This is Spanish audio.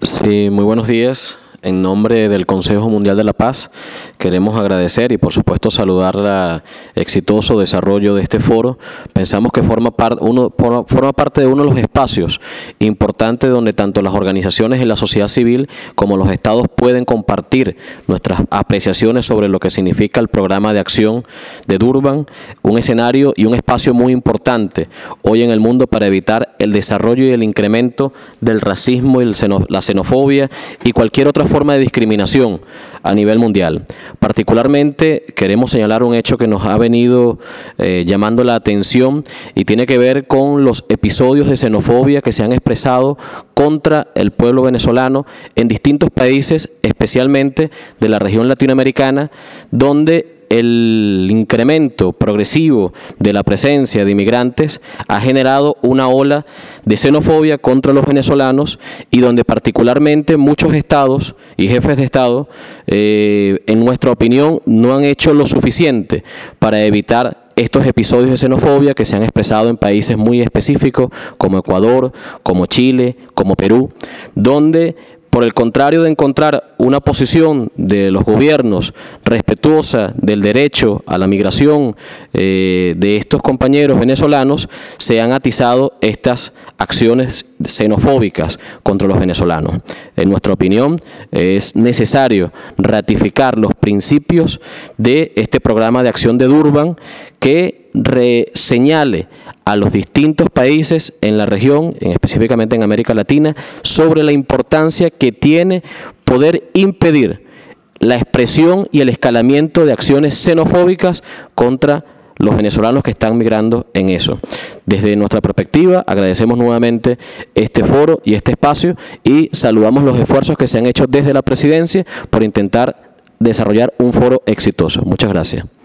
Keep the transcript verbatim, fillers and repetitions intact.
Sí, muy buenos días. En nombre del Consejo Mundial de la Paz, queremos agradecer y por supuesto saludar el exitoso desarrollo de este foro. Pensamos que forma, par, uno, forma parte de uno de los espacios importantes donde tanto las organizaciones y la sociedad civil como los estados pueden compartir nuestras apreciaciones sobre lo que significa el programa de acción de Durban, un escenario y un espacio muy importante hoy en el mundo para evitar el desarrollo y el incremento del racismo y el xeno, la xenofobia y cualquier otra forma de discriminación a nivel mundial. Particularmente queremos señalar un hecho que nos ha venido eh, llamando la atención y tiene que ver con los episodios de xenofobia que se han expresado contra el pueblo venezolano en distintos países, especialmente de la región latinoamericana, donde el incremento progresivo de la presencia de inmigrantes ha generado una ola de xenofobia contra los venezolanos y donde particularmente muchos estados y jefes de estado, eh, en nuestra opinión, no han hecho lo suficiente para evitar estos episodios de xenofobia que se han expresado en países muy específicos como Ecuador, como Chile, como Perú, donde por el contrario de encontrar una posición de los gobiernos respetuosa del derecho a la migración eh, de estos compañeros venezolanos, se han atizado estas acciones xenofóbicas contra los venezolanos. En nuestra opinión, es necesario ratificar los principios de este programa de acción de Durban que reseñale a los distintos países en la región, específicamente en América Latina, sobre la importancia que tiene poder impedir la expresión y el escalamiento de acciones xenofóbicas contra los venezolanos que están migrando en eso. Desde nuestra perspectiva, agradecemos nuevamente este foro y este espacio y saludamos los esfuerzos que se han hecho desde la presidencia por intentar desarrollar un foro exitoso. Muchas gracias.